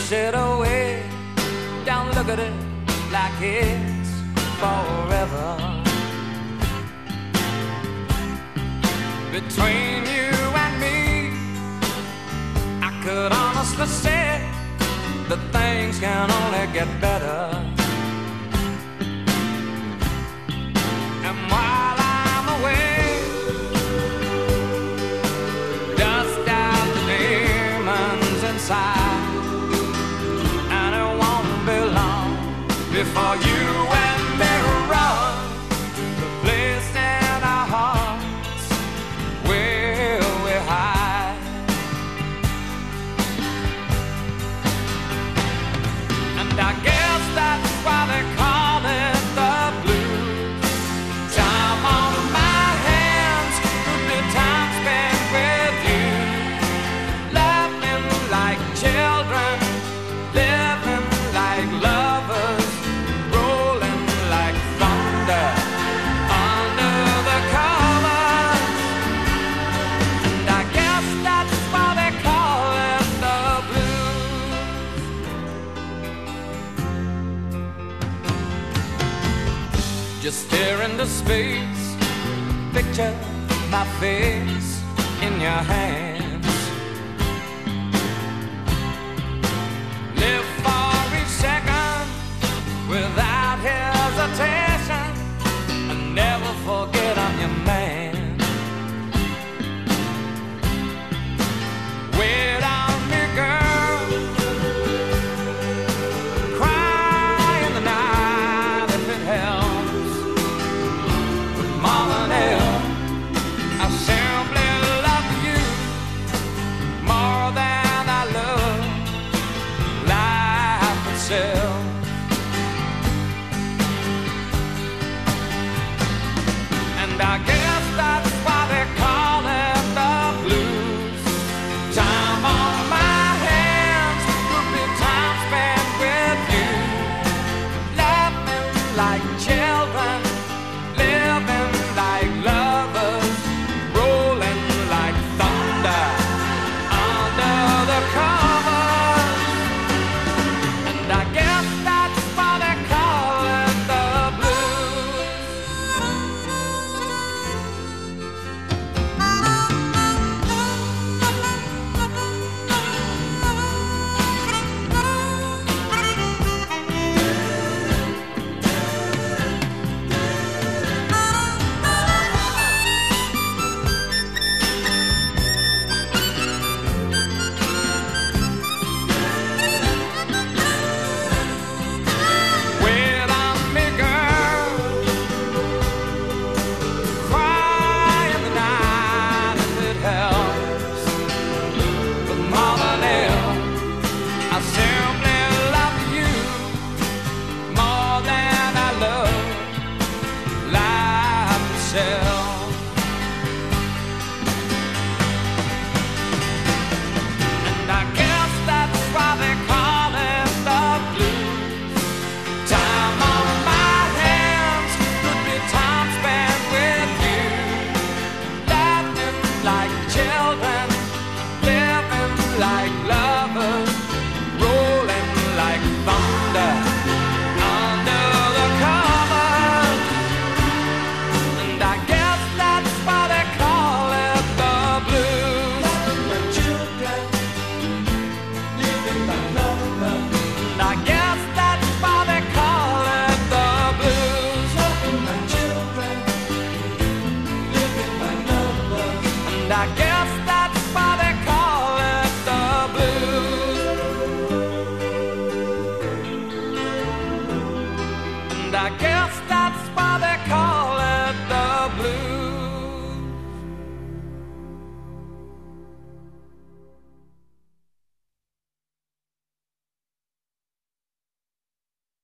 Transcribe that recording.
it away. Don't look at it like it's forever. Between you and me, I could honestly say that things can only get better. And while I'm away, dust out the demons inside, and it won't be long before you and me run the place in our hearts where we hide. And I guess that's why they call it the blues. Time on my hands could be time spent with you, laughing like children, living like lovers, rolling like thunder under the covers. And I guess that's why they call it the blues. Just stare into space, picture my face in your hands. Live for each second without hesitation, and never forget I'm your man. Wait on me, girl, cry in the night if it helps. But more than ever, I simply love you more than I love life itself. And I guess that's why they call it the blues. Time on my hands could be time spent with you, laughing like children, living like lovers, rolling like thunder under the covers. And I guess that's why they call it the blues. Wait on me, girl, cry in the night if it helps. But more than ever, I simply love you more than I love life itself. And I guess that's why they call it the blues. Time on my hands could be time spent with you, laughing like children, living like lovers, rolling like thunder under the covers. And I guess that's why they call it the blues. My children, living like lovers. And I guess that's why they call it the blues. My children, living like lovers. And I guess